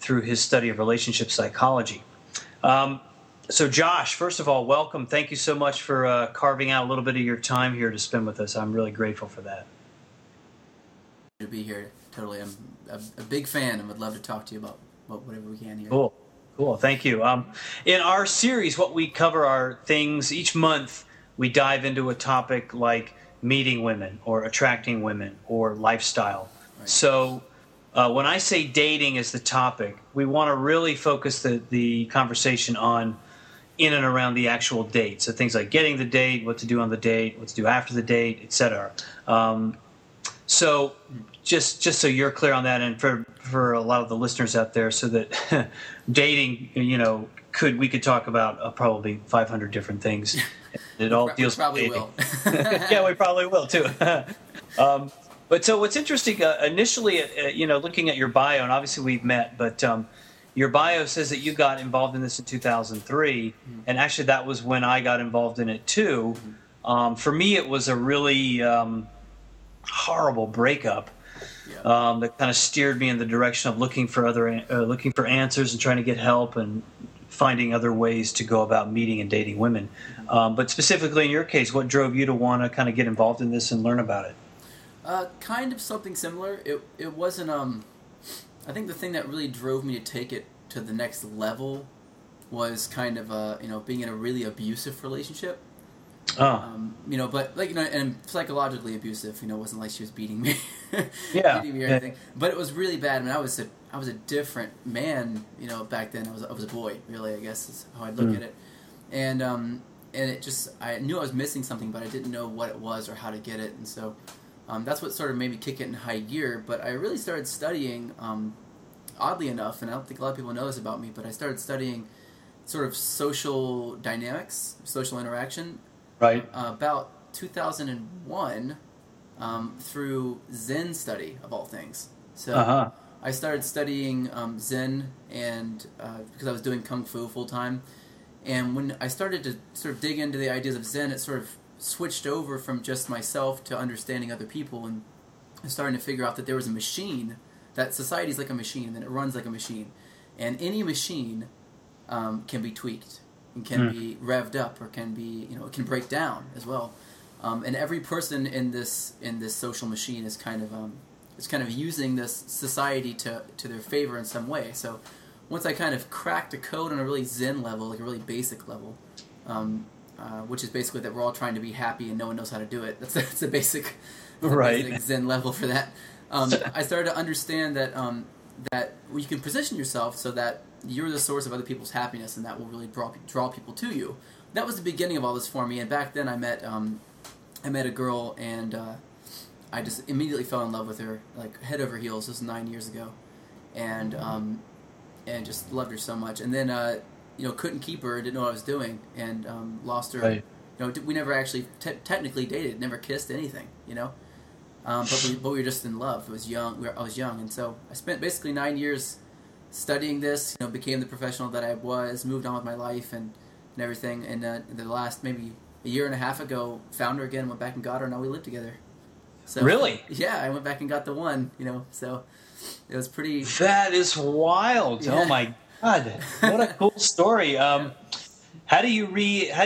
through his study of relationship psychology. So Josh, first of all, welcome. Thank you so much for carving out a little bit of your time here to spend with us. I'm really grateful for that. To be here, totally. I'm a big fan and would love to talk to you about whatever we can here. Cool. Thank you. In our series, what we cover are things each month. We dive into a topic like meeting women or attracting women or lifestyle. Right. So when I say dating as the topic, we want to really focus the conversation on in and around the actual date. So things like getting the date, what to do on the date, what to do after the date, etc. So just so you're clear on that, and for a lot of the listeners out there, so that dating, we could talk about probably 500 different things. It all deals with dating. Will. Yeah, we probably will too. But so what's interesting, initially, looking at your bio, and obviously we've met, but your bio says that you got involved in this in 2003, and actually that was when I got involved in it too. For me, it was a really horrible breakup that kind of steered me in the direction of looking for answers and trying to get help and finding other ways to go about meeting and dating women. But specifically in your case, what drove you to want to kind of get involved in this and learn about it? Kind of something similar. It wasn't. I think the thing that really drove me to take it to the next level was kind of being in a really abusive relationship. But and psychologically abusive. It wasn't like she was beating me, beating me or anything. But it was really bad. I mean, I was a different man. Back then I was a boy. Really, I guess is how I look at it. And it just, I knew I was missing something, but I didn't know what it was or how to get it. And so that's what sort of made me kick it in high gear. But I really started studying, oddly enough, and I don't think a lot of people know this about me, but I started studying sort of social dynamics, social interaction. Right. About 2001 through Zen study, of all things. So I started studying Zen and because I was doing Kung Fu full time. And when I started to sort of dig into the ideas of Zen, it sort of switched over from just myself to understanding other people and starting to figure out that there was a machine, that society is like a machine, and it runs like a machine. And any machine can be tweaked and can be revved up, or can be, it can break down as well. And every person in this social machine is kind of using this society to their favor in some way. So once I kind of cracked the code on a really Zen level, like a really basic level, which is basically that we're all trying to be happy and no one knows how to do it. That's the basic, basic Zen level for that. I started to understand that that you can position yourself so that you're the source of other people's happiness, and that will really draw people to you. That was the beginning of all this for me. And back then, I met a girl, and I just immediately fell in love with her, like head over heels. This was 9 years ago, and just loved her so much. And then couldn't keep her, didn't know what I was doing, and lost her. Right. We never actually technically dated, never kissed, anything. But we were just in love. I was young, and so I spent basically 9 years studying this. Became the professional that I was, moved on with my life and everything. And the last maybe a year and a half ago, found her again, went back and got her, and now we live together. So, really? Yeah, I went back and got the one. So it was pretty. That is wild! Yeah. Oh my God, what a cool story. How do you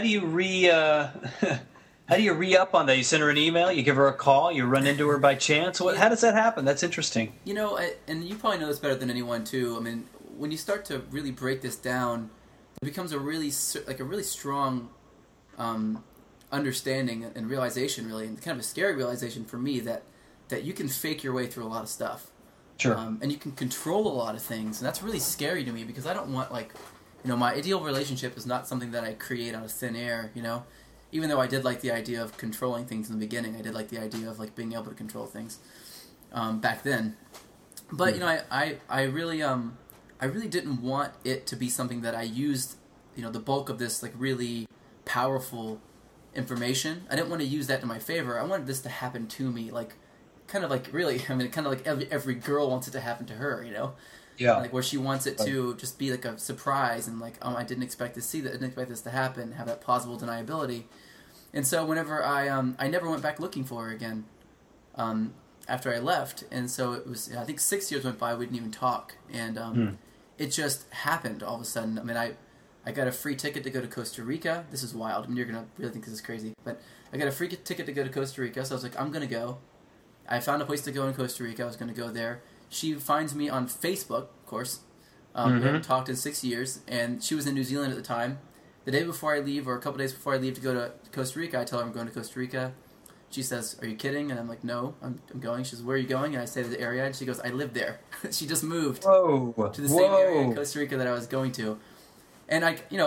re-up on that? You send her an email, you give her a call, you run into her by chance? How does that happen? That's interesting. And you probably know this better than anyone too. I mean, when you start to really break this down, it becomes a really strong understanding and realization, really, and kind of a scary realization for me that you can fake your way through a lot of stuff. Sure. And you can control a lot of things, and that's really scary to me because I don't want my ideal relationship is not something that I create out of thin air. Even though I did like the idea of controlling things in the beginning, I did like the idea of being able to control things back then. But I really didn't want it to be something that I used. The bulk of this really powerful information. I didn't want to use that to my favor. I wanted this to happen to me, really. I mean, kind of like every girl wants it to happen to her. Yeah. Where she wants it to just be a surprise and I didn't expect to see that, I didn't expect this to happen, have that plausible deniability. And so whenever I never went back looking for her again after I left. And so it was, I think 6 years went by, we didn't even talk. And it just happened all of a sudden. I mean, I got a free ticket to go to Costa Rica. This is wild. I mean, you're going to really think this is crazy. But I got a free ticket to go to Costa Rica, so I was like, I'm going to go. I found a place to go in Costa Rica. I was going to go there. She finds me on Facebook, of course. We haven't talked in 6 years, and she was in New Zealand at the time. The day before I leave, or a couple days before I leave to go to Costa Rica, I tell her I'm going to Costa Rica. She says, "Are you kidding?" And I'm like, "No, I'm going." She says, "Where are you going?" And I say the area, and she goes, "I live there." She just moved to the same area in Costa Rica that I was going to. And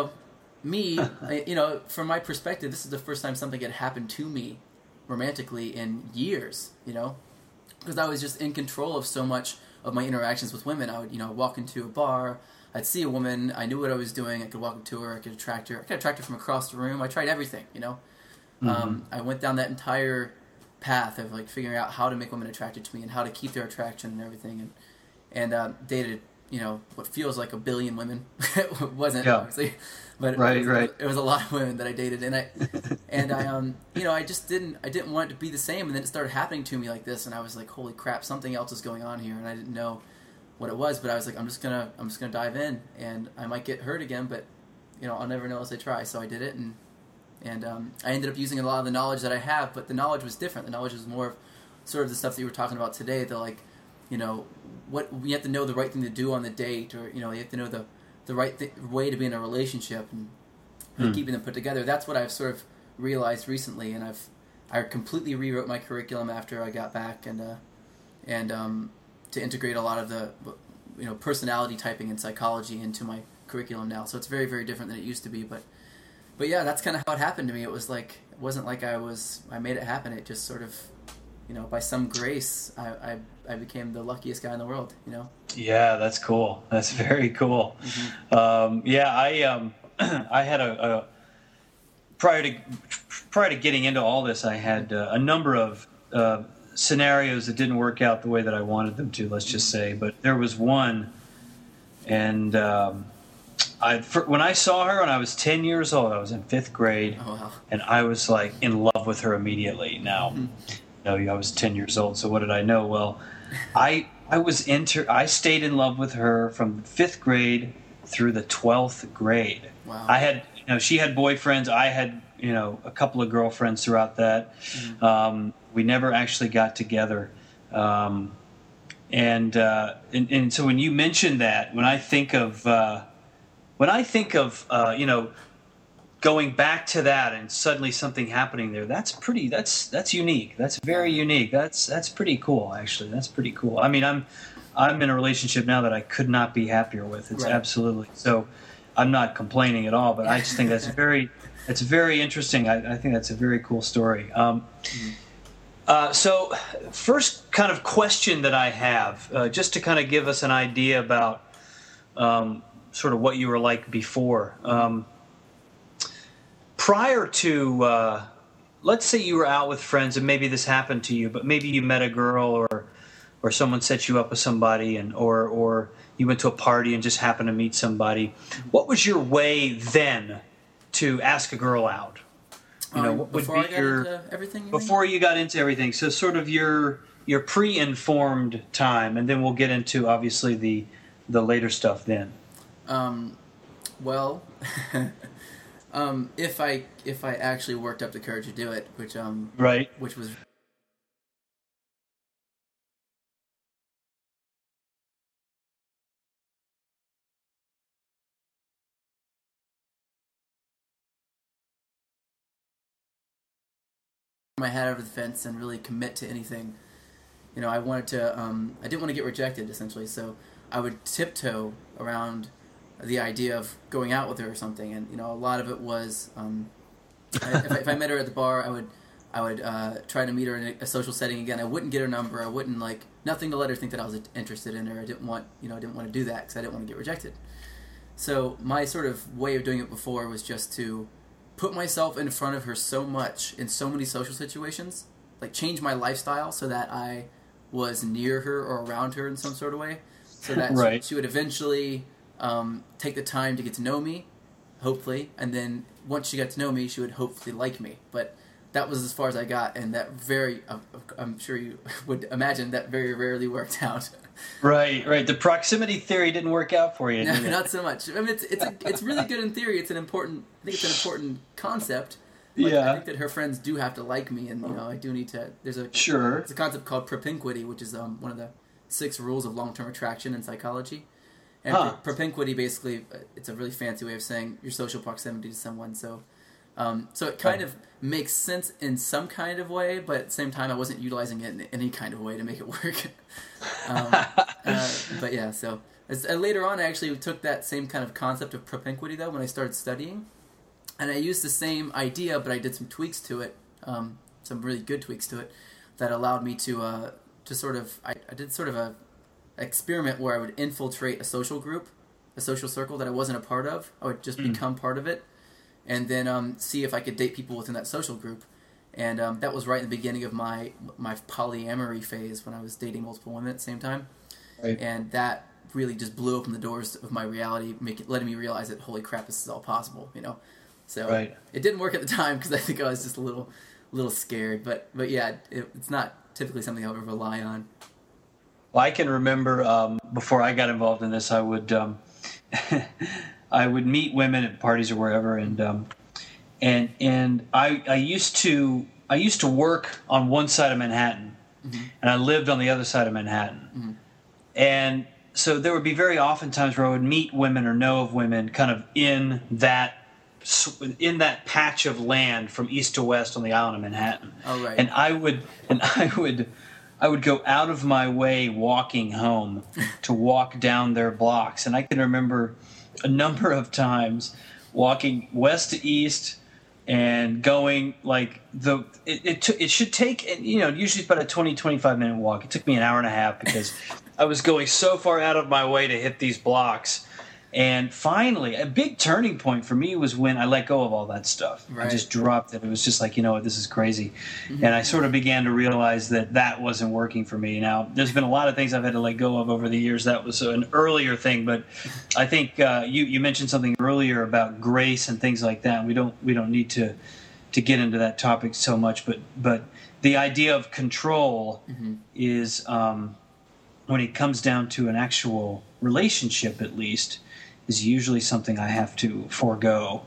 from my perspective, this is the first time something had happened to me romantically in years, because I was just in control of so much of my interactions with women. I would, walk into a bar, I'd see a woman, I knew what I was doing, I could walk up to her, I could attract her from across the room. I tried everything, I went down that entire path of like figuring out how to make women attracted to me and how to keep their attraction and everything, and dated what feels like a billion women. It wasn't, obviously, but it was a lot of women that I dated, and I just didn't want it to be the same, and then it started happening to me like this, and I was like, holy crap, something else is going on here, and I didn't know what it was, but I was like, I'm just gonna dive in, and I might get hurt again, but I'll never know unless I try. So I did it, and I ended up using a lot of the knowledge that I have, but the knowledge was different. The knowledge was more of sort of the stuff that you were talking about today, the like, what you have to know the right thing to do on the date, or you have to know the right way to be in a relationship and keeping them put together. That's what I've sort of realized recently, and I completely rewrote my curriculum after I got back, and to integrate a lot of the personality typing and psychology into my curriculum now. So it's very, very different than it used to be, but yeah, that's kind of how it happened to me. It was like, it wasn't like I made it happen. It just sort of, by some grace, I became the luckiest guy in the world, Yeah, that's cool. That's very cool. I had a prior to getting into all this, I had a number of scenarios that didn't work out the way that I wanted them to, let's just say. But there was one, and when I saw her when I was 10 years old, I was in 5th grade, and I was like in love with her immediately. Now, I was 10 years old, so what did I know? Well, I stayed in love with her from 5th grade through the 12th grade. Wow. I had, she had boyfriends. I had, a couple of girlfriends throughout that. We never actually got together. And so when you mentioned that, when I think of going back to that and suddenly something happening there, that's unique. That's very unique. That's pretty cool, actually. That's pretty cool. I mean, I'm in a relationship now that I could not be happier with. It's absolutely so. I'm not complaining at all, but I just think that's very interesting. I think that's a very cool story. So first kind of question that I have, just to kind of give us an idea about sort of what you were like before. Prior to, let's say you were out with friends and maybe this happened to you, but maybe you met a girl or someone set you up with somebody, or you went to a party and just happened to meet somebody. What was your way then to ask a girl out? What would be your everything? Before you got into everything? So sort of your pre-informed time, and then we'll get into obviously the later stuff then. Well, if I actually worked up the courage to do it, which was. My head over the fence and really commit to anything. I wanted to. I didn't want to get rejected, essentially. So I would tiptoe around the idea of going out with her or something, and a lot of it was. If I met her at the bar, I would try to meet her in a social setting again. I wouldn't get her number. I wouldn't nothing to let her think that I was interested in her. I didn't want to do that because I didn't want to get rejected. So my sort of way of doing it before was just to put myself in front of her so much in so many social situations, like change my lifestyle so that I was near her or around her in some sort of way, so that she would eventually take the time to get to know me, hopefully, and then once she got to know me, she would hopefully like me. But that was as far as I got, and that I'm sure you would imagine that very rarely worked out. Right. The proximity theory didn't work out for you. No, not so much. I mean, it's really good in theory. I think it's an important concept. But I think that her friends do have to like me, and I do need to. There's a concept called propinquity, which is one of the 6 rules of long-term attraction in psychology. And propinquity, basically, it's a really fancy way of saying your social proximity to someone. So it kind of makes sense in some kind of way, but at the same time, I wasn't utilizing it in any kind of way to make it work. But yeah, so later on, I actually took that same kind of concept of propinquity, though, when I started studying. And I used the same idea, but I did some tweaks to it, some really good tweaks to it, that allowed me to sort of, I did sort of a experiment where I would infiltrate a social group, a social circle that I wasn't a part of. I would just become part of it, and then see if I could date people within that social group. And that was right in the beginning of my polyamory phase, when I was dating multiple women at the same time. Right. And that really just blew open the doors of my reality, letting me realize that, holy crap, this is all possible, So It didn't work at the time because I think I was just a little scared. But yeah, it's not typically something I would rely on. Well, I can remember before I got involved in this, I would I would meet women at parties or wherever, and I used to work on one side of Manhattan, and I lived on the other side of Manhattan, and so there would be very often times where I would meet women or know of women kind of in that patch of land from east to west on the island of Manhattan. Oh, right. And I would go out of my way walking home to walk down their blocks. And I can remember a number of times walking west to east and going like it should take, usually it's about a 20-25 minute walk. It took me an hour and a half because I was going so far out of my way to hit these blocks. And finally, a big turning point for me was when I let go of all that stuff. Right. I just dropped it. It was just like, this is crazy. And I sort of began to realize that wasn't working for me. Now, there's been a lot of things I've had to let go of over the years. That was an earlier thing. But I think you mentioned something earlier about grace and things like that. We don't need to get into that topic so much. But the idea of control is, when it comes down to an actual relationship, at least, is usually something I have to forego.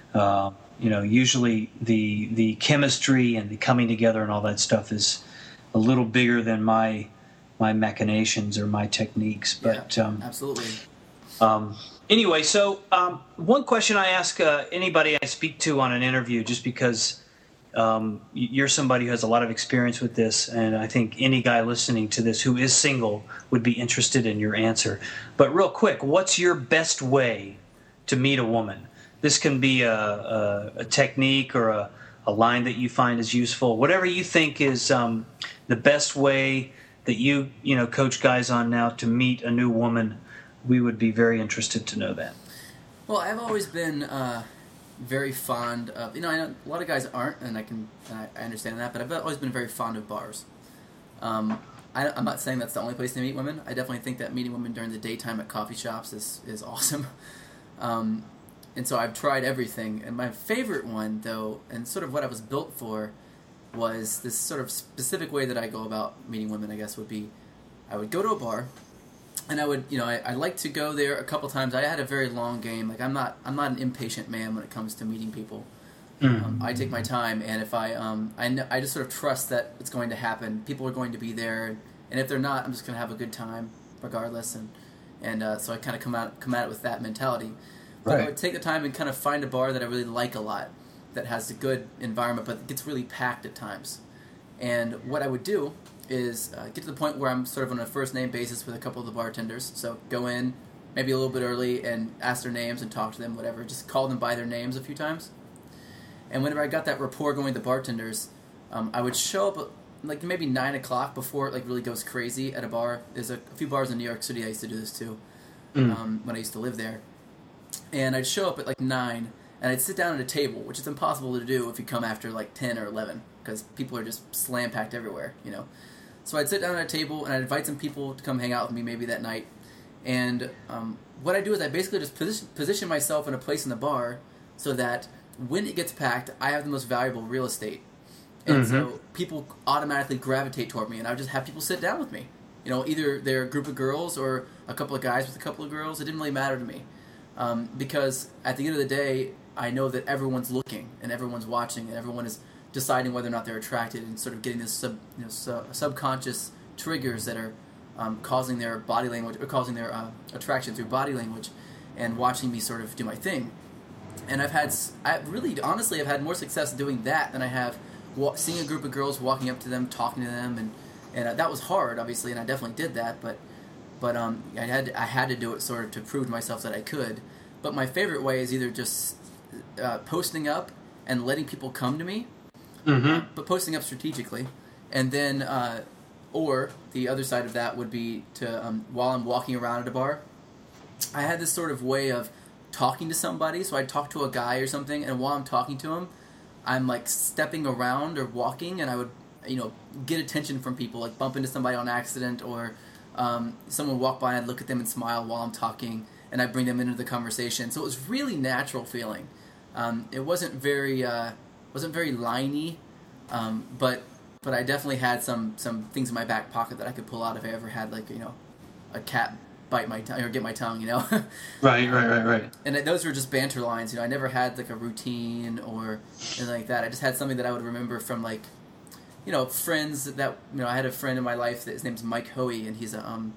Usually the chemistry and the coming together and all that stuff is a little bigger than my machinations or my techniques. But absolutely. Anyway, so one question I ask anybody I speak to on an interview, just because you're somebody who has a lot of experience with this, and I think any guy listening to this who is single would be interested in your answer. But real quick, what's your best way to meet a woman? This can be a technique or a line that you find is useful. Whatever you think is the best way that you coach guys on now to meet a new woman, we would be very interested to know that. Well, I've always been very fond of, I know a lot of guys aren't, and I understand that, but I've always been very fond of bars. I'm not saying that's the only place to meet women. I definitely think that meeting women during the daytime at coffee shops is awesome. And so I've tried everything, and my favorite one, though, and sort of what I was built for, was this sort of specific way that I go about meeting women, I guess, would be I would go to a bar, and I would, I like to go there a couple times. I had a very long game. Like I'm not an impatient man when it comes to meeting people. I take my time, and if I just sort of trust that it's going to happen. People are going to be there, and if they're not, I'm just going to have a good time regardless. And so I kind of come at it with that mentality. But right. I would take the time and kind of find a bar that I really like a lot, that has a good environment, but it gets really packed at times. And what I would do is get to the point where I'm sort of on a first-name basis with a couple of the bartenders. So go in maybe a little bit early and ask their names and talk to them, whatever. Just call them by their names a few times. And whenever I got that rapport going with the bartenders, I would show up like maybe 9 o'clock before it like really goes crazy at a bar. There's a few bars in New York City I used to do this too when I used to live there. And I'd show up at like 9, and I'd sit down at a table, which is impossible to do if you come after like 10 or 11, because people are just slam-packed everywhere, So I'd sit down at a table, and I'd invite some people to come hang out with me maybe that night. And what I do is I basically just position myself in a place in the bar so that when it gets packed, I have the most valuable real estate. And so people automatically gravitate toward me, and I would just have people sit down with me. Either they're a group of girls or a couple of guys with a couple of girls. It didn't really matter to me, because at the end of the day, I know that everyone's looking and everyone's watching and everyone is deciding whether or not they're attracted, and sort of getting this subconscious triggers that are causing their body language, or causing their attraction through body language, and watching me sort of do my thing. And I've had more success doing that than I have seeing a group of girls, walking up to them, talking to them, and that was hard, obviously, and I definitely did that. But I had to do it sort of to prove to myself that I could. But my favorite way is either just posting up and letting people come to me, but posting up strategically, and then or the other side of that would be to while I'm walking around at a bar, I had this sort of way of talking to somebody. So I'd talk to a guy or something, and while I'm talking to him, I'm like stepping around or walking, and I would get attention from people, like bump into somebody on accident, or someone walk by and I'd look at them and smile while I'm talking, and I'd bring them into the conversation. So it was really natural feeling. It wasn't very liney, but I definitely had some things in my back pocket that I could pull out if I ever had a cat bite my tongue or get my tongue, Right. And those were just banter lines. I never had like a routine or anything like that. I just had something that I would remember from friends that I had a friend in my life that his name's Mike Hoey, and he's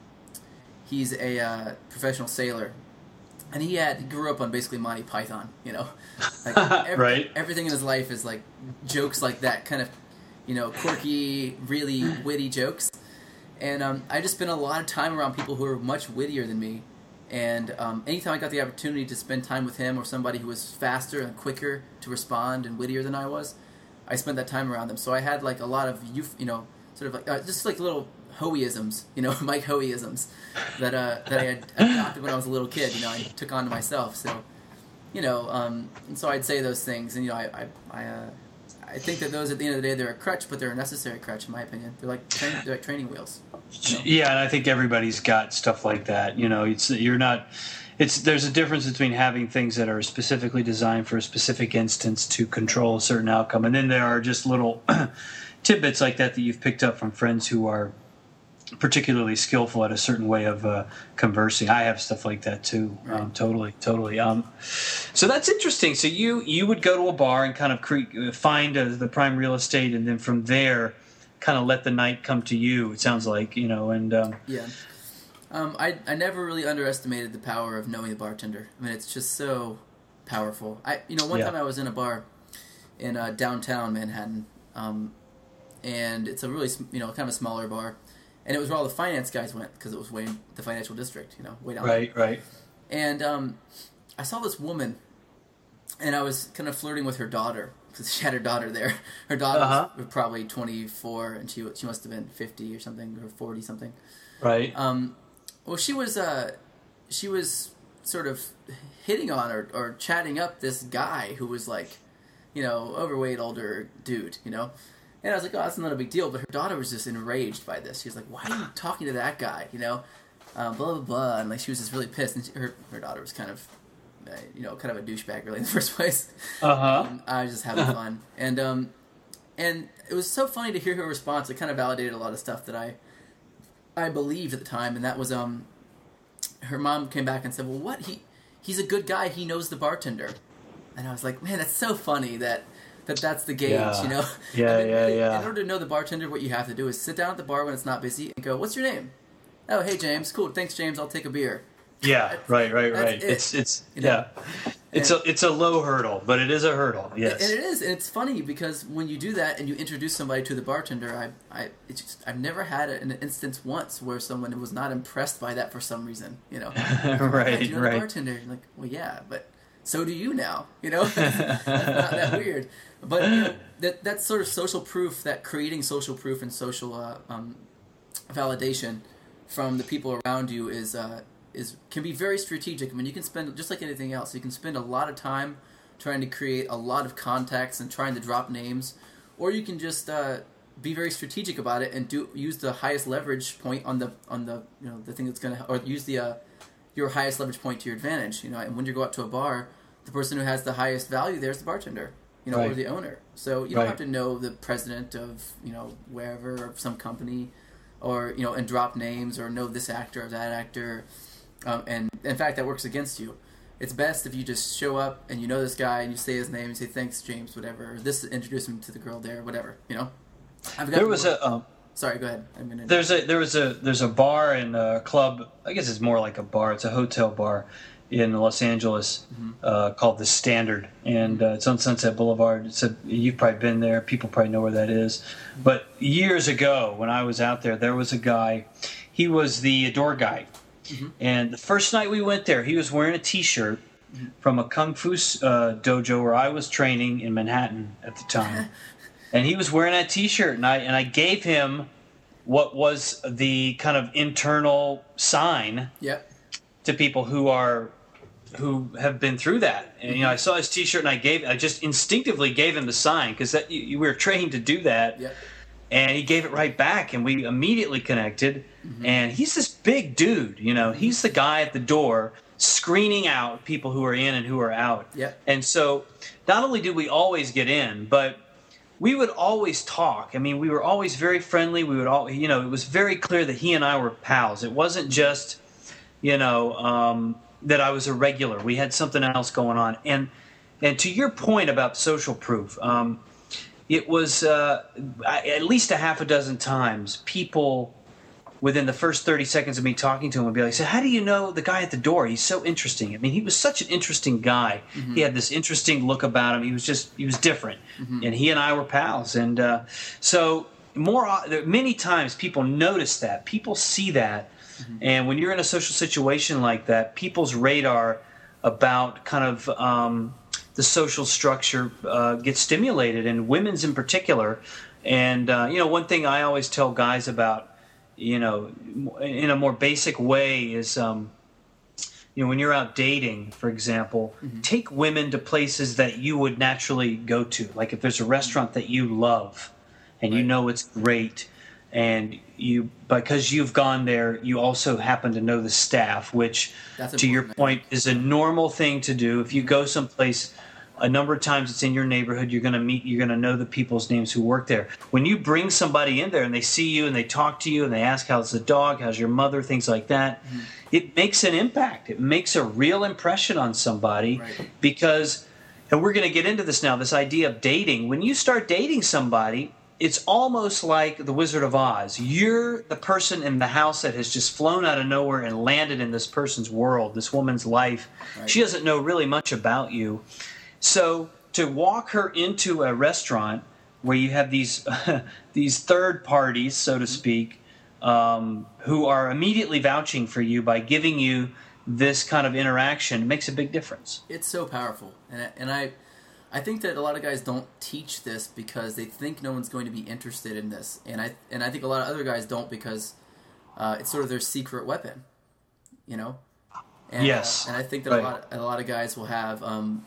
a professional sailor, and he grew up on basically Monty Python. Right. Everything in his life is like jokes like that, kind of quirky, really witty jokes. And I just spent a lot of time around people who were much wittier than me. And anytime I got the opportunity to spend time with him or somebody who was faster and quicker to respond and wittier than I was, I spent that time around them. So I had like a lot of sort of like just like little Hoeyisms, Mike Hoeyisms that I had adopted when I was a little kid. I took on to myself. So and so I'd say those things, and I think that those, at the end of the day, they're a crutch, but they're a necessary crutch, in my opinion. They're like training wheels. Yeah, and I think everybody's got stuff like that. There's a difference between having things that are specifically designed for a specific instance to control a certain outcome, and then there are just little tidbits like that you've picked up from friends who are particularly skillful at a certain way of conversing. I have stuff like that too. Right. Totally. So that's interesting. So you would go to a bar and kind of find the prime real estate, and then from there, kind of let the night come to you. It sounds like yeah. I never really underestimated the power of knowing the bartender. I mean, it's just so powerful. One time I was in a bar in downtown Manhattan, and it's a really kind of a smaller bar. And it was where all the finance guys went, because it was way in the financial district, way down there. Right. And I saw this woman, and I was kind of flirting with her daughter, because she had her daughter there. Her daughter was probably 24, and she must have been 50 or something, or 40 something. Right. Well, she was sort of hitting on or chatting up this guy who was like, overweight older dude, And I was like, oh, that's not a big deal. But her daughter was just enraged by this. She was like, why are you talking to that guy? Blah, blah, blah. And she was just really pissed. And her daughter was kind of, kind of a douchebag, really, in the first place. I was just having fun. And it was so funny to hear her response. It kind of validated a lot of stuff that I believed at the time. And that was, her mom came back and said, well, what? He's a good guy. He knows the bartender. And I was like, man, that's so funny that's the gauge, Yeah. In order to know the bartender, what you have to do is sit down at the bar when it's not busy and go, what's your name? Oh, hey, James. Cool. Thanks, James. I'll take a beer. Yeah, right. It's a low hurdle, but it is a hurdle. Yes, and it is, and it's funny because when you do that and you introduce somebody to the bartender, I've never had an instance once where someone was not impressed by that for some reason. Right. The bartender, you're like, well, yeah, but so do you now. It's not that weird. But that sort of social proof, that creating social proof and social validation from the people around you can be very strategic. I mean, you can spend, just like anything else, you can spend a lot of time trying to create a lot of contacts and trying to drop names, or you can just be very strategic about it and use the highest leverage point on the the thing that's or use your highest leverage point to your advantage. And when you go out to a bar, the person who has the highest value there is the bartender. Right. Or the owner. So you don't have to know the president of, wherever, of some company. or and drop names or know this actor or that actor, and in fact that works against you. It's best if you just show up and you know this guy and you say his name, you say thanks James, whatever. Or this introduce him to the girl there, whatever. There was a. Sorry, go ahead. There's a bar and a club. I guess it's more like a bar. It's a hotel bar in Los Angeles called the Standard, and it's on Sunset Boulevard. You've probably been there. People probably know where that is. But years ago, when I was out there was a guy. He was the door guy. Mm-hmm. And the first night we went there, he was wearing a T-shirt from a Kung Fu dojo where I was training in Manhattan at the time. And he was wearing that T-shirt, and I gave him what was the kind of internal sign to people who have been through that. And I saw his T-shirt, and I just instinctively gave him the sign because we were trained to do that. Yep. And he gave it right back, and we immediately connected. Mm-hmm. And he's this big dude, He's the guy at the door screening out people who are in and who are out. Yep. And so not only did we always get in, but we would always talk. I mean, we were always very friendly. We would it was very clear that he and I were pals. It wasn't just, that I was a regular. We had something else going on. And to your point about social proof, it was at least a half a dozen times people within the first 30 seconds of me talking to him would be like, so how do you know the guy at the door? He's so interesting. I mean, he was such an interesting guy. Mm-hmm. He had this interesting look about him. He was different. Mm-hmm. And he and I were pals. And so many times people notice that. People see that. Mm-hmm. And when you're in a social situation like that, people's radar about kind of the social structure gets stimulated, and women's in particular. And, one thing I always tell guys about, in a more basic way is, when you're out dating, for example, mm-hmm. take women to places that you would naturally go to. Like if there's a restaurant that you love and right. It's great, and because you've gone there, you also happen to know the staff, which, to your point, is a normal thing to do. If you go someplace a number of times it's in your neighborhood, you're going to know the people's names who work there. When you bring somebody in there and they see you and they talk to you and they ask how's the dog, how's your mother, things like that, mm-hmm. it makes an impact. It makes a real impression on somebody right. because, and we're going to get into this now, this idea of dating. When you start dating somebody, it's almost like the Wizard of Oz. You're the person in the house that has just flown out of nowhere and landed in this person's world, this woman's life. Right. She doesn't know really much about you. So to walk her into a restaurant where you have these these third parties, so to speak, who are immediately vouching for you by giving you this kind of interaction makes a big difference. It's so powerful, and I think that a lot of guys don't teach this because they think no one's going to be interested in this, and I think a lot of other guys don't because it's sort of their secret weapon, And, yes, and I think that right. a lot of guys will have.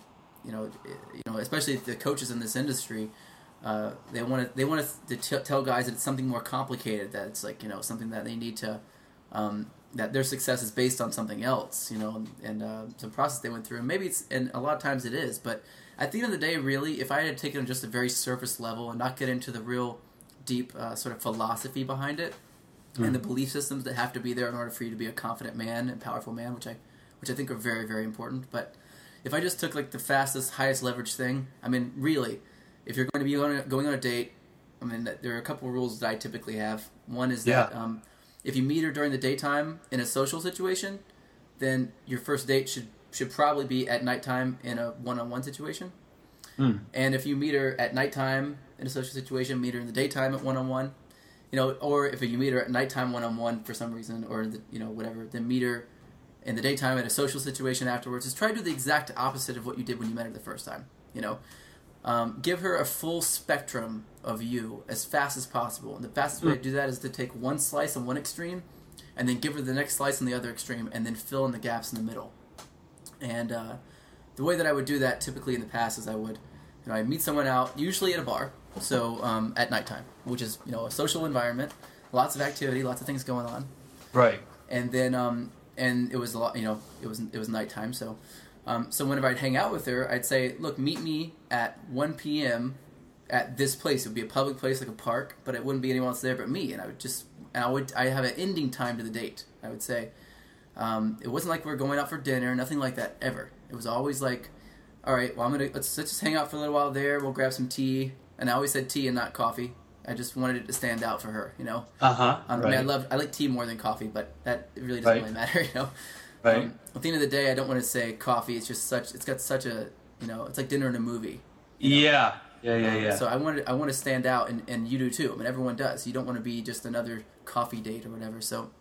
Especially the coaches in this industry, they want to tell guys that it's something more complicated. That it's like something that they need to, that their success is based on something else. And some process they went through, and a lot of times it is. But at the end of the day, really, if I had taken just a very surface level and not get into the real deep sort of philosophy behind it, and the belief systems that have to be there in order for you to be a confident man and powerful man, which I think are very, very important, but. If I just took like the fastest, highest leverage thing, I mean, really, if you're going to be going on a date, I mean, there are a couple of rules that I typically have. One is that if you meet her during the daytime in a social situation, then your first date should probably be at nighttime in a one-on-one situation. Mm. And if you meet her at nighttime in a social situation, meet her in the daytime at one-on-one, or if you meet her at nighttime one-on-one for some reason, or whatever, then meet her in the daytime at a social situation afterwards. Is try to do the exact opposite of what you did when you met her the first time. Give her a full spectrum of you as fast as possible. And the fastest way to do that is to take one slice on one extreme and then give her the next slice on the other extreme and then fill in the gaps in the middle. And the way that I would do that typically in the past is I'd meet someone out, usually at a bar, so at nighttime, which is, a social environment, lots of activity, lots of things going on. Right. And then, and it was a lot, it was nighttime, so whenever I'd hang out with her, I'd say, look, meet me at 1 p.m. at this place. It would be a public place like a park, but it wouldn't be anyone else there but me. And I have an ending time to the date, I would say. It wasn't like we were going out for dinner, nothing like that ever. It was always like, all right, well, let's just hang out for a little while there. We'll grab some tea. And I always said tea and not coffee. I just wanted it to stand out for her, you know. Right. I mean, I like tea more than coffee, but that really doesn't really matter, you know. Right. At the end of the day, I don't want to say coffee. It's just it's got such a, you know, it's like dinner and a movie. Yeah. So I want to stand out, and you do too. I mean, everyone does. You don't want to be just another coffee date or whatever. So,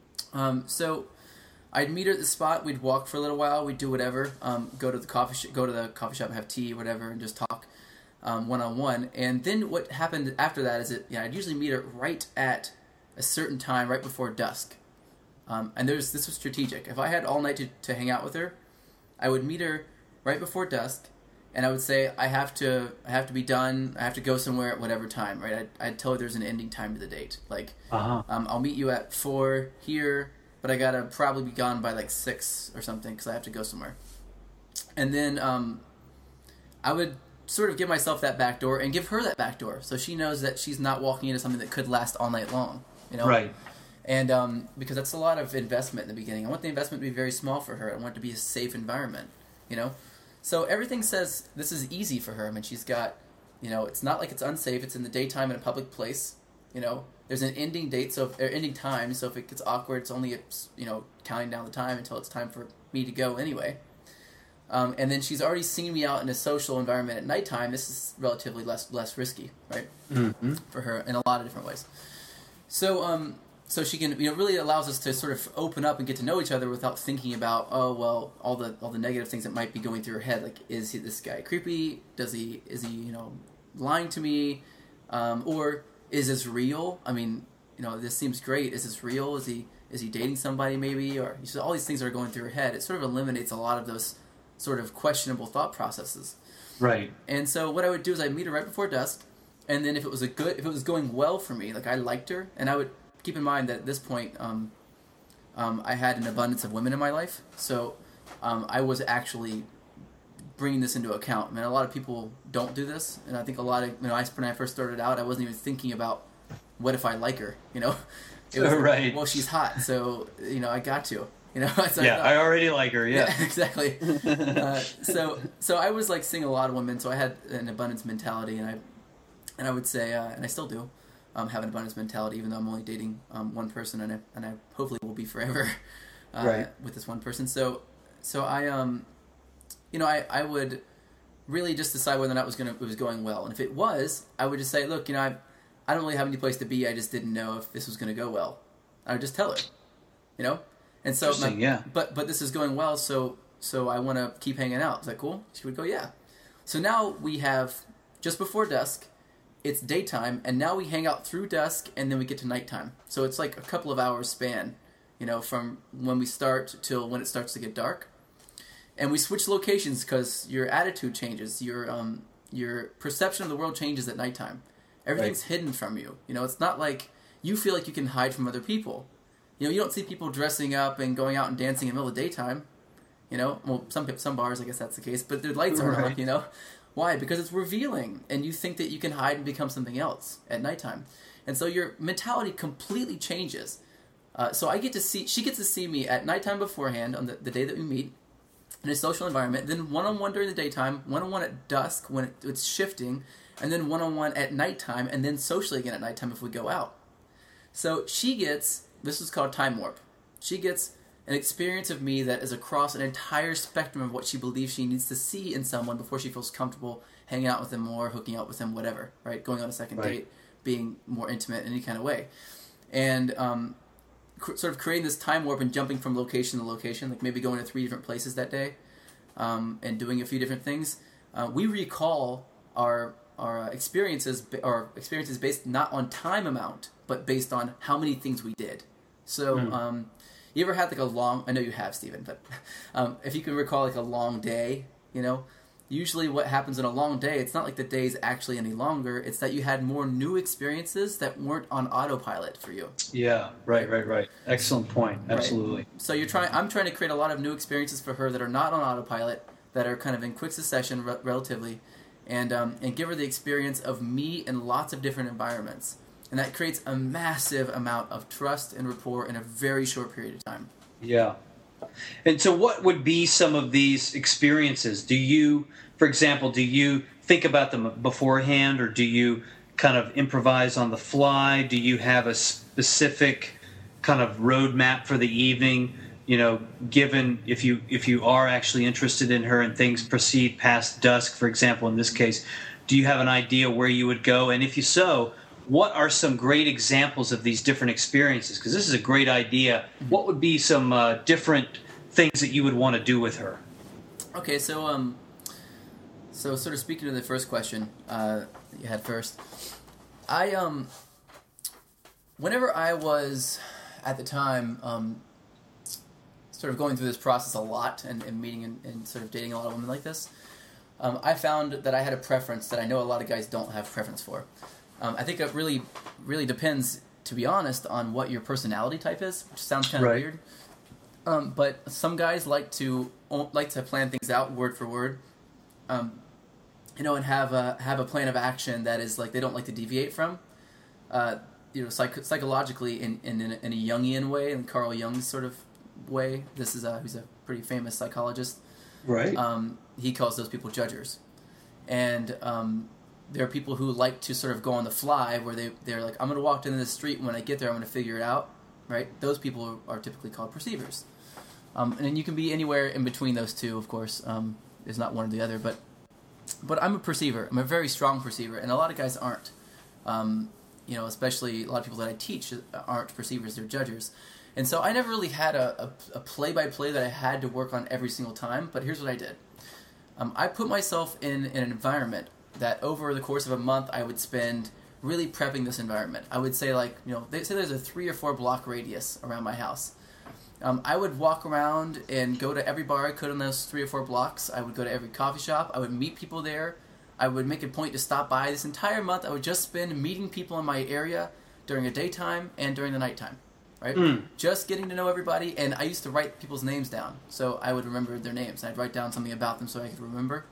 so I'd meet her at the spot. We'd walk for a little while. We'd do whatever. Go to the coffee shop and have tea, whatever, and just talk one-on-one. And then what happened after that is I'd usually meet her right at a certain time, right before dusk. And this was strategic. If I had all night to hang out with her, I would meet her right before dusk, and I would say I have to be done. I have to go somewhere at whatever time. Right? I'd tell her there's an ending time to the date. Like, I'll meet you at 4 here, but I gotta probably be gone by like 6 or something because I have to go somewhere. And then I would sort of give myself that back door and give her that back door, so she knows that she's not walking into something that could last all night long. You know? Right. And because that's a lot of investment in the beginning. I want the investment to be very small for her. I want it to be a safe environment, you know? So everything says this is easy for her. I mean, she's got, you know, it's not like it's unsafe. It's in the daytime in a public place, you know? There's an ending date, or ending time, so if it gets awkward, it's only, you know, counting down the time until it's time for me to go anyway. And then she's already seen me out in a social environment at nighttime. This is relatively less risky, right? Mm-hmm. For her in a lot of different ways. So, so she can, you know, really allows us to sort of open up and get to know each other without thinking about, oh, well, all the negative things that might be going through her head. Like, is this guy creepy? Is he, you know, lying to me? Or is this real? I mean, you know, this seems great. Is this real? Is he dating somebody maybe? Or all these things are going through her head. It sort of eliminates a lot of those sort of questionable thought processes. Right. And so what I would do is I'd meet her right before dusk, and then if it was going well for me, like I liked her, and I would keep in mind that at this point, I had an abundance of women in my life, so I was actually bringing this into account. I mean, a lot of people don't do this, and I think a lot of, you know, when I first started out, I wasn't even thinking about what if I like her, you know? It was right. Well, she's hot, so, you know, I got to. You know, I already like her. Yeah, exactly. So I was like seeing a lot of women, so I had an abundance mentality, and I would say, and I still do, have an abundance mentality, even though I'm only dating one person, and I hopefully will be forever with this one person. So I you know, I would really just decide whether or not it was going well, and if it was, I would just say, look, you know, I don't really have any place to be. I just didn't know if this was going to go well. I would just tell her, you know. And so, but this is going well, so I want to keep hanging out. Is that cool? She would go, yeah. So now we have, just before dusk, it's daytime, and now we hang out through dusk, and then we get to nighttime. So it's like a couple of hours span, you know, from when we start till when it starts to get dark. And we switch locations because your attitude changes, your perception of the world changes at nighttime. Everything's hidden from you. You know, it's not like you feel like you can hide from other people. You know, you don't see people dressing up and going out and dancing in the middle of the daytime. You know, well, some bars, I guess that's the case, but their lights aren't on, you know? Why? Because it's revealing, and you think that you can hide and become something else at nighttime. And so your mentality completely changes. So she gets to see me at nighttime beforehand on the day that we meet in a social environment, then one-on-one during the daytime, one-on-one at dusk when it's shifting, and then one-on-one at nighttime, and then socially again at nighttime if we go out. So she gets... This is called time warp. She gets an experience of me that is across an entire spectrum of what she believes she needs to see in someone before she feels comfortable hanging out with them more, hooking up with them, whatever, right? Going on a second date, being more intimate in any kind of way. And sort of creating this time warp and jumping from location to location, like maybe going to 3 different places that day and doing a few different things. We recall our experiences based not on time amount, but based on how many things we did. So, you ever had like a long... I know you have, Stephen, but if you can recall like a long day, you know, usually what happens in a long day, it's not like the day is actually any longer. It's that you had more new experiences that weren't on autopilot for you. Yeah, right. Excellent point. Absolutely. Right. So I'm trying to create a lot of new experiences for her that are not on autopilot, that are kind of in quick succession relatively, and give her the experience of me in lots of different environments. And that creates a massive amount of trust and rapport in a very short period of time. Yeah. And so what would be some of these experiences? Do you, for example, do you think about them beforehand, or do you kind of improvise on the fly? Do you have a specific kind of roadmap for the evening? You know, given if you are actually interested in her and things proceed past dusk, for example, in this case, do you have an idea where you would go? And if you so, what are some great examples of these different experiences? Because this is a great idea. What would be some different things that you would want to do with her? Okay, so sort of speaking to the first question that you had first, whenever I was at the time sort of going through this process a lot and meeting and sort of dating a lot of women like this, I found that I had a preference that I know a lot of guys don't have preference for. I think it really, really depends, to be honest, on what your personality type is, which sounds kind of weird. But some guys like to plan things out word for word, and have a plan of action that is like they don't like to deviate from. Psychologically in a Jungian way, in Carl Jung's sort of way. This is who's a pretty famous psychologist. Right. He calls those people judgers, and there are people who like to sort of go on the fly, where they're like, I'm going to walk into the street, and when I get there, I'm going to figure it out. Right. Those people are typically called perceivers, and then you can be anywhere in between those two. Of course, it's not one or the other, but I'm a perceiver. I'm a very strong perceiver, and a lot of guys aren't. Especially a lot of people that I teach aren't perceivers; they're judgers. And so I never really had a play-by-play that I had to work on every single time, but here's what I did. I put myself in an environment that over the course of a month I would spend really prepping this environment. I would say, they say there's a 3 or 4 block radius around my house. I would walk around and go to every bar I could in those 3 or 4 blocks. I would go to every coffee shop. I would meet people there. I would make a point to stop by. This entire month I would just spend meeting people in my area during the daytime and during the nighttime. Right? Just getting to know everybody, and I used to write people's names down, so I would remember their names. I'd write down something about them so I could remember.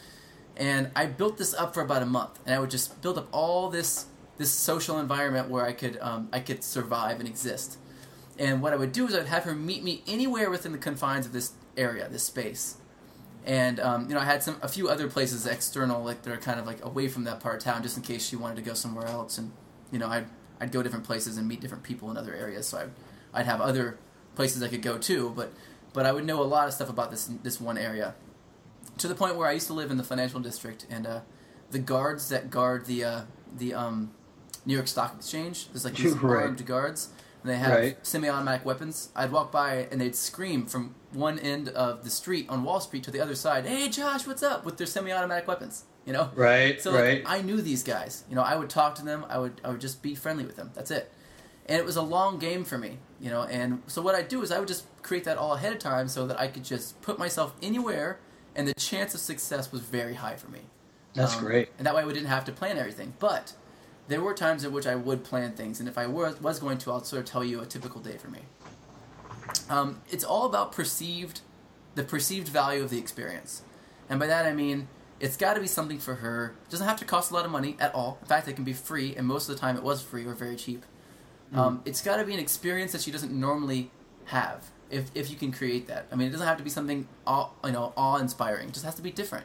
And I built this up for about a month, and I would just build up all this social environment where I could survive and exist. And what I would do is I'd have her meet me anywhere within the confines of this area, this space. And I had a few other places external, like that are kind of like away from that part of town, just in case she wanted to go somewhere else. And I'd go different places and meet different people in other areas, so I'd have other places I could go to, but I would know a lot of stuff about this one area, to the point where I used to live in the financial district, and the guards that guard the New York Stock Exchange, there's like these armed guards, and they have semi-automatic weapons. I'd walk by and they'd scream from one end of the street on Wall Street to the other side, "Hey Josh, what's up?" with their semi-automatic weapons. So I knew these guys. I would talk to them. I would just be friendly with them. That's it. And it was a long game for me. And so what I'd do is I would just create that all ahead of time so that I could just put myself anywhere, and the chance of success was very high for me. That's great. And that way we didn't have to plan everything. But there were times in which I would plan things, and if I was going to, I'll sort of tell you a typical day for me. It's all about the perceived value of the experience. And by that I mean, it's got to be something for her. It doesn't have to cost a lot of money at all. In fact, it can be free, and most of the time it was free or very cheap. It's got to be an experience that she doesn't normally have, if you can create that. I mean, it doesn't have to be something awe-inspiring. It just has to be different,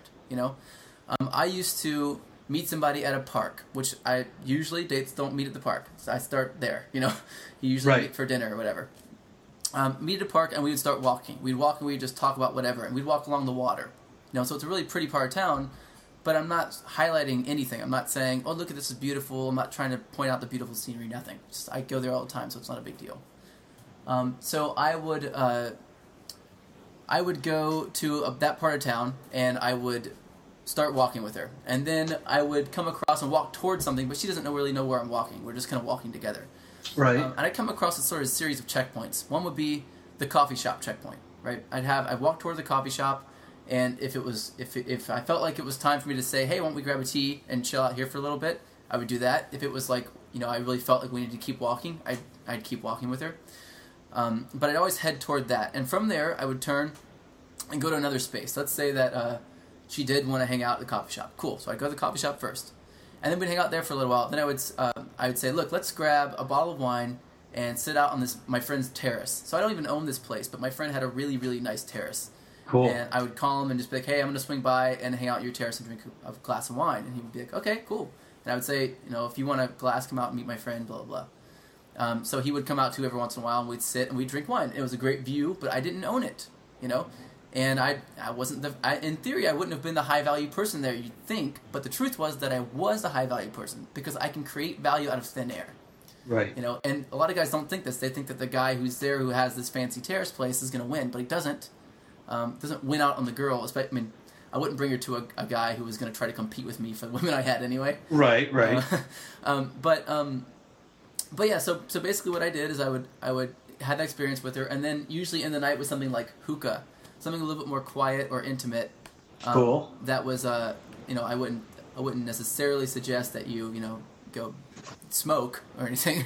I used to meet somebody at a park, which dates don't meet at the park. So I start there, You usually meet for dinner or whatever. Meet at a park, and we would start walking. We'd walk and we'd just talk about whatever, and we'd walk along the water. So it's a really pretty part of town, but I'm not highlighting anything. I'm not saying, "Oh, look at this, is beautiful." I'm not trying to point out the beautiful scenery. Nothing. Just I go there all the time, so it's not a big deal. So I would go to that part of town, and I would start walking with her, and then I would come across and walk towards something, but she doesn't really know where I'm walking. We're just kind of walking together. Right. And I'd come across a sort of series of checkpoints. One would be the coffee shop checkpoint. Right. I'd walk toward the coffee shop. And if I felt like it was time for me to say, "Hey, why don't we grab a tea and chill out here for a little bit?" I would do that. If it was like, I really felt like we needed to keep walking, I'd keep walking with her. But I'd always head toward that. And from there, I would turn and go to another space. Let's say that, she did want to hang out at the coffee shop. Cool. So I'd go to the coffee shop first. And then we'd hang out there for a little while. Then I would say, look, let's grab a bottle of wine and sit out on my friend's terrace. So I don't even own this place, but my friend had a really, really nice terrace. Cool. And I would call him and just be like, hey, I'm going to swing by and hang out at your terrace and drink a glass of wine. And he would be like, okay, cool. And I would say, if you want a glass, come out and meet my friend, blah, blah, blah. So he would come out too every once in a while, and we'd sit and we'd drink wine. It was a great view, but I didn't own it, And I wasn't in theory, I wouldn't have been the high value person there, you'd think. But the truth was that I was the high value person because I can create value out of thin air. Right. And a lot of guys don't think this. They think that the guy who's there who has this fancy terrace place is going to win, but he doesn't. Doesn't win out on the girl. I wouldn't bring her to a guy who was going to try to compete with me for the women I had anyway. Right. But yeah. So basically, what I did is I would have that experience with her, and then usually in the night was something like hookah, something a little bit more quiet or intimate. Cool. That was I wouldn't necessarily suggest that you go smoke or anything.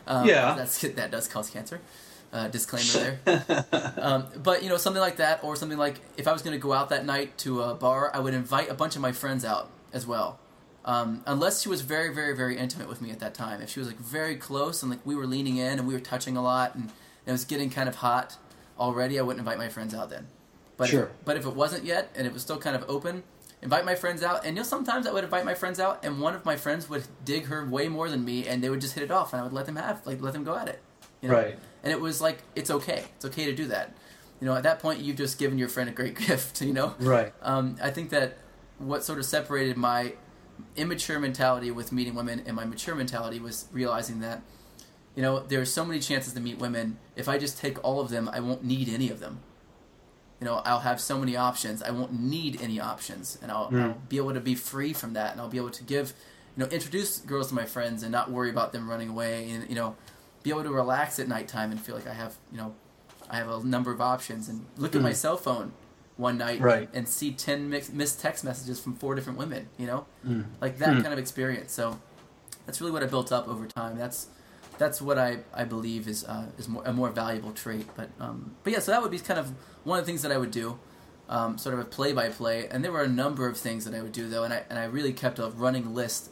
That does cause cancer. Disclaimer there. But something like that, or something like if I was going to go out that night to a bar, I would invite a bunch of my friends out as well. Unless she was very, very, very intimate with me at that time. If she was very close and we were leaning in and we were touching a lot and it was getting kind of hot already, I wouldn't invite my friends out then. But sure. But if it wasn't yet and it was still kind of open, invite my friends out. And sometimes I would invite my friends out and one of my friends would dig her way more than me and they would just hit it off and I would let them go at it. Right. And it was it's okay. It's okay to do that. At that point, you've just given your friend a great gift, Right. I think that what sort of separated my immature mentality with meeting women and my mature mentality was realizing that, there are so many chances to meet women. If I just take all of them, I won't need any of them. I'll have so many options. I won't need any options. And I'll be able to be free from that. And I'll be able to introduce girls to my friends and not worry about them running away and, be able to relax at nighttime and feel like I have a number of options and look at my cell phone one night and see 10 missed text messages from 4 different women, that kind of experience. So that's really what I built up over time. That's what I believe is a more valuable trait. But yeah, so that would be kind of one of the things that I would do, sort of a play-by-play. And there were a number of things that I would do though, and I really kept a running list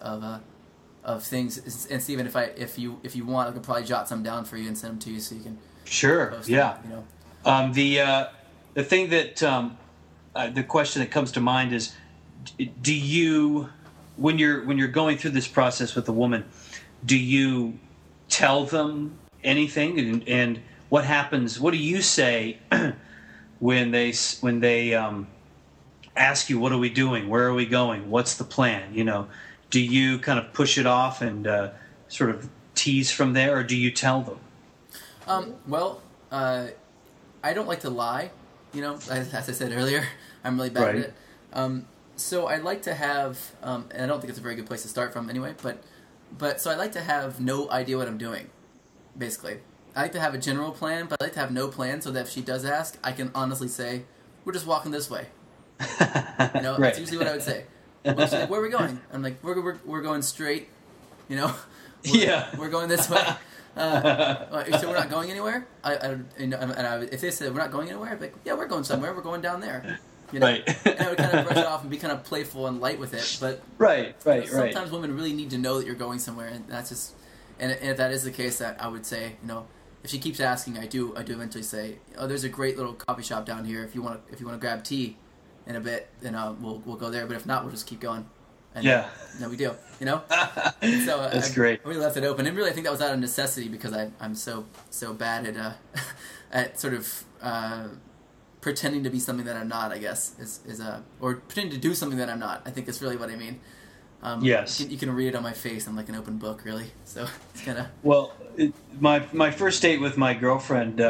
of things. And Stephen, if you want, I could probably jot some down for you and send them to you so you can. Sure. Post yeah. them, The thing that the question that comes to mind is, do you, when you're going through this process with a woman, do you tell them anything, and what happens? What do you say when they ask you, what are we doing? Where are we going? What's the plan? Do you kind of push it off and sort of tease from there, or do you tell them? I don't like to lie. As I said earlier, I'm really bad at it. So I like to have, and I don't think it's a very good place to start from anyway, but so I like to have no idea what I'm doing, basically. I like to have a general plan, but I like to have no plan so that if she does ask, I can honestly say, we're just walking this way. That's usually what I would say. Well, she's like, where are we going? I'm like, we're going straight, we're going this way. So we're not going anywhere? If they said we're not going anywhere, I'd be like, yeah, we're going somewhere. We're going down there. Right. And I would kind of brush it off and be kind of playful and light with it. But sometimes women really need to know that you're going somewhere, and that's just. And if that is the case, that I would say, if she keeps asking, I do eventually say, oh, there's a great little coffee shop down here. If you want to grab tea in a bit, then we'll go there. But if not, we'll just keep going. And no big deal, So that's great. I really left it open, and really I think that was out of necessity because I'm so bad at at sort of pretending to be something that I'm not. I guess or pretending to do something that I'm not. I think that's really what I mean. Yes, you can read it on my face. I'm like an open book, really. So it's kind of my first date with my girlfriend.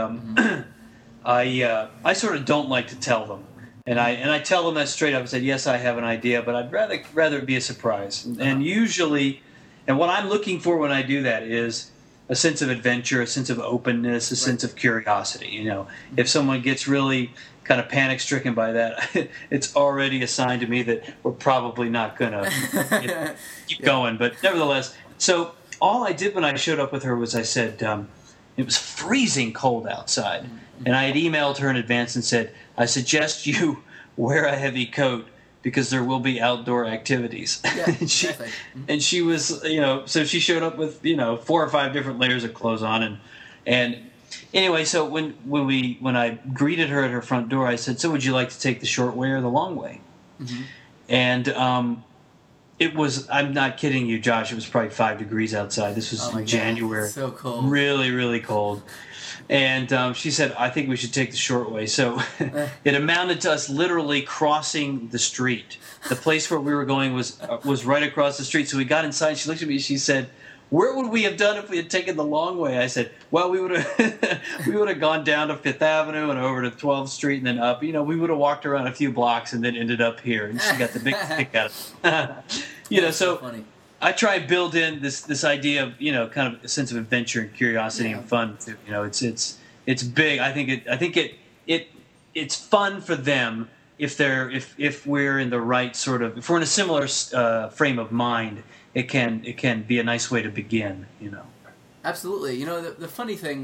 I sort of don't like to tell them. And I tell them that straight up. I said, yes, I have an idea, but I'd rather it be a surprise. And usually, and what I'm looking for when I do that is a sense of adventure, a sense of openness, a sense of curiosity. If someone gets really kind of panic-stricken by that, it's already a sign to me that we're probably not going to keep going. But nevertheless, so all I did when I showed up with her was I said, it was freezing cold outside. And I had emailed her in advance and said, I suggest you wear a heavy coat because there will be outdoor activities. Yeah, exactly. And she was, so she showed up with 4 or 5 different layers of clothes on, and anyway, so when I greeted her at her front door, I said, "So would you like to take the short way or the long way?" Mm-hmm. And it was, I'm not kidding you, Josh, it was probably 5 degrees outside. This was in January. So cold. Really, really cold. And she said, "I think we should take the short way." So it amounted to us literally crossing the street. The place where we were going was right across the street. So we got inside, and she looked at me and she said, "Where would we have done if we had taken the long way?" I said, "Well, we would have gone down to Fifth Avenue and over to 12th Street and then up. We would have walked around a few blocks and then ended up here." And she got the big kick out of it. So funny. I try and build in this idea of kind of a sense of adventure and curiosity and fun. It's big. I think it's fun for them if we're in the right sort of, if we're in a similar frame of mind. It can be a nice way to begin. Absolutely. The funny thing.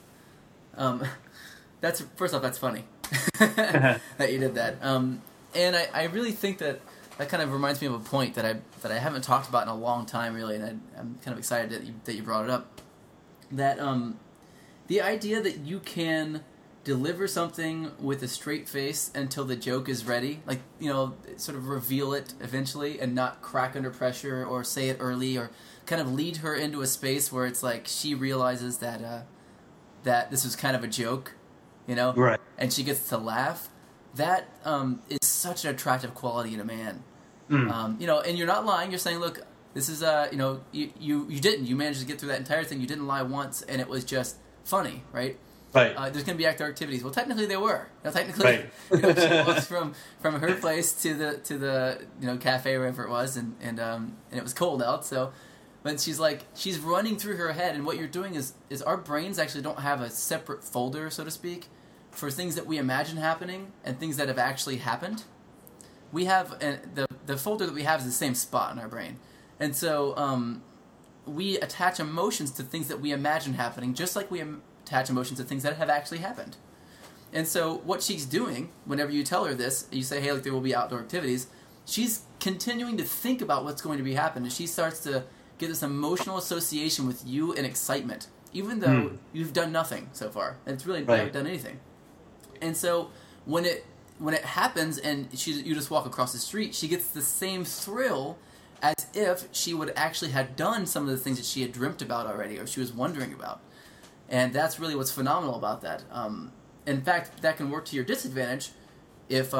That's first off, that's funny that you did that. And I really think that kind of reminds me of a point that I haven't talked about in a long time, really, and I'm kind of excited that you brought it up. That the idea that you can deliver something with a straight face until the joke is ready, sort of reveal it eventually and not crack under pressure or say it early or kind of lead her into a space where it's like she realizes that this was kind of a joke, right, and she gets to laugh. That is such an attractive quality in a man. And you're not lying. You're saying, look, this is you managed to get through that entire thing. You didn't lie once, and it was just funny, right? Right. There's going to be outdoor activities. Well, technically they were. Technically, right. She walks from her place to the cafe or wherever it was, and it was cold out. So, but she's running through her head, and what you're doing is our brains actually don't have a separate folder, so to speak, for things that we imagine happening and things that have actually happened. We have the folder that we have is the same spot in our brain, and so we attach emotions to things that we imagine happening, just like we attach emotions to things that have actually happened. And so what she's doing, whenever you tell her this, you say, hey, there will be outdoor activities, she's continuing to think about what's going to be happening, and she starts to get this emotional association with you and excitement, even though you've done nothing so far. And it's really not done anything. And so when it happens and you just walk across the street, she gets the same thrill as if she would actually have done some of the things that she had dreamt about already or she was wondering about. And that's really what's phenomenal about that. In fact, that can work to your disadvantage if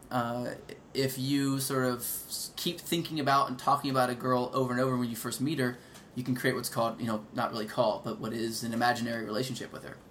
you sort of keep thinking about and talking about a girl over and over when you first meet her. You can create what's called, not really called, but what is an imaginary relationship with her.